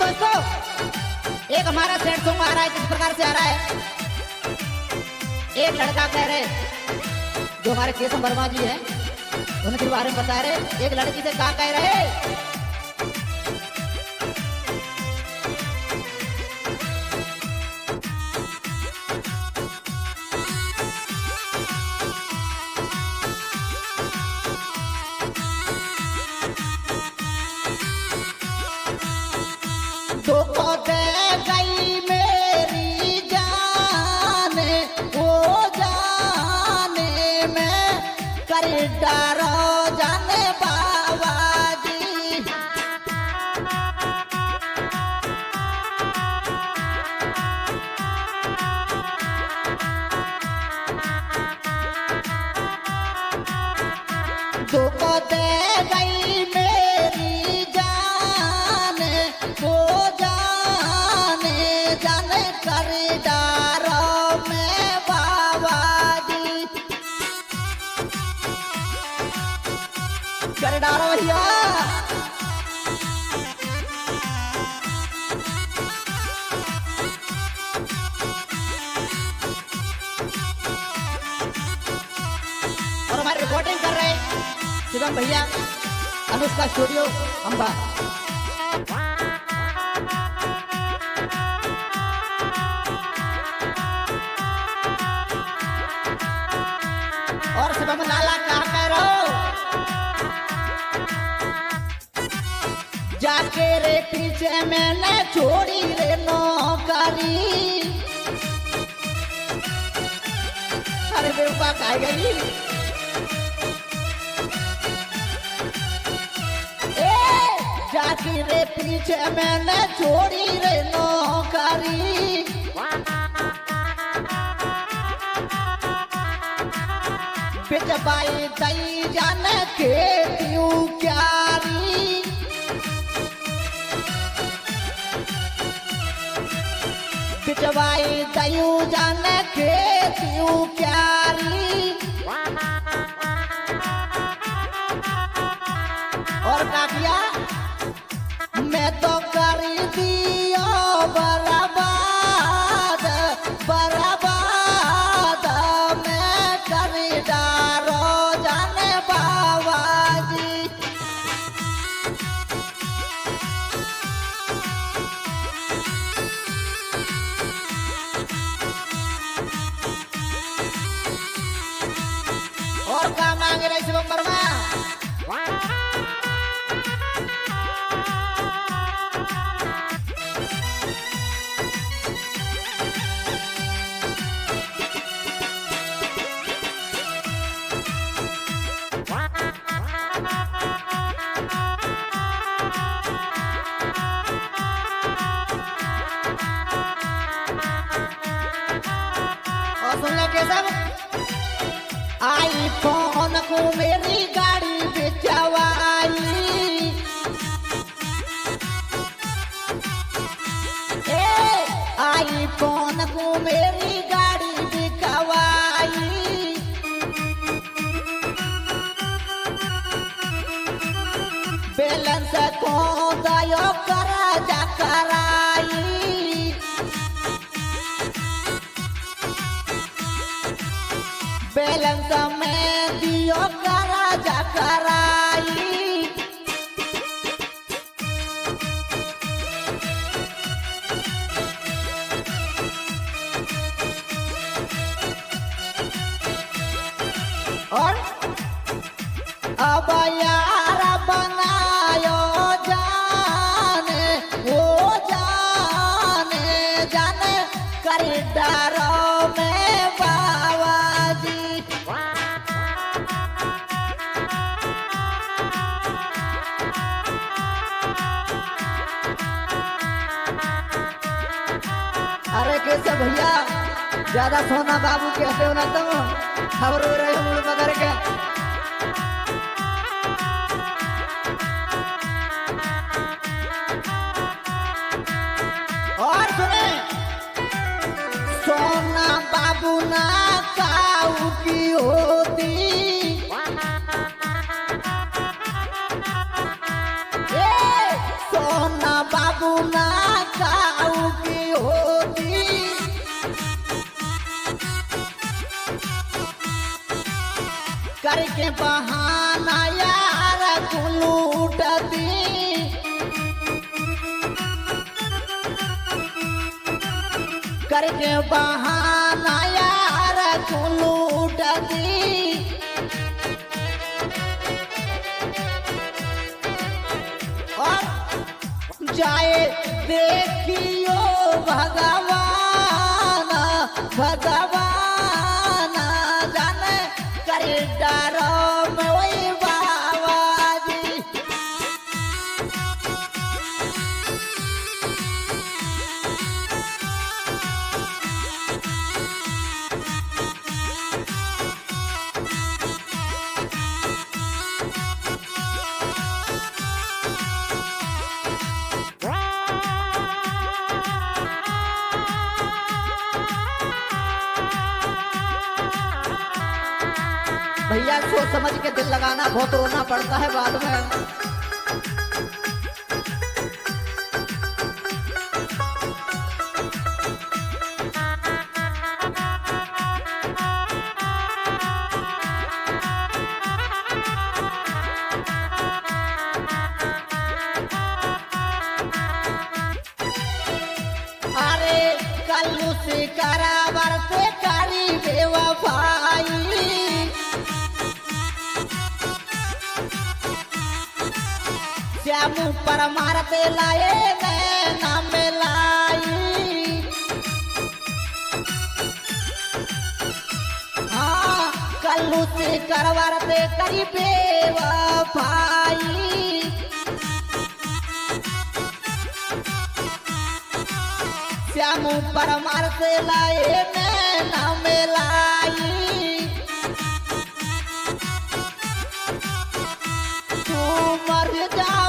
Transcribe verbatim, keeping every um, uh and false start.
दोस्तों, एक हमारा सेट सॉन्ग आ रहा है, किस प्रकार से आ रहा है। एक लड़का कह रहे, जो हमारे केशव वर्मा जी हैं, उनके बारे में बता रहे, एक लड़की से क्या कह रहे। धोखा दे गई मेरी जान, वो जाने में कर डरो जाने बाबा जी। धोखा दे गई मेरी जान, वो जाने जाने कर डारो में बाबा जी। कर डारो भैया। और हमारी रिकॉर्डिंग कर रहे शिवम भैया, अनुष्का स्टूडियो अंबा। और शिवम लाला कहा कह रहो, जाके रे पीछे मैंने छोड़ी रे नौकरी। अरे बेवफा कहा गई, जाके रे पीछे मैंने छोड़ी रे नौकरी। पिटवाई दई जान के क्यों क्यारी। पिटवाई दई जान के क्यों क्यारी। और क्या किया, मैं तो कर दिया बर्बाद बर्बाद, मैं कर डारो जाने बाबा जी। और क्या मांगे रहे शिवम वर्मा। आई फोन को मेरी गाड़ी बेचवाई, ए आई फोन को मेरी गाड़ी बिकवाई। बैलेंस को दयो करा जा कराई। बैलेंस में दियो करा जा कराई। और अब यार बनायो जाने, वो जाने जाने कर डरो में बाबा जी। अरे कैसे भैया, ज्यादा सोना बाबू कहते हो ना तुम, खबर हो रहे हो मुड़ पकड़ के। और सुने, सोना बाबू ना काऊ की होती, ए सोना बाबू ना काऊ की होती करके बहाना यार तू लूटती करके बहाना यार तू लूटती और जाए देखियो भगवान भगवान जाने कर डरो वही बाबा जी भैया सोच समझ के दिल लगाना बहुत रोना पड़ता है बाद में। अरे कल्लू से करावर से करी बेवफाई श्यामू पर मारते लाए नैना मिलाई हाँ कल्लू से करवारते करी बेवफाई श्यामू पर मारते लाए नैना मिलाई तू मर जा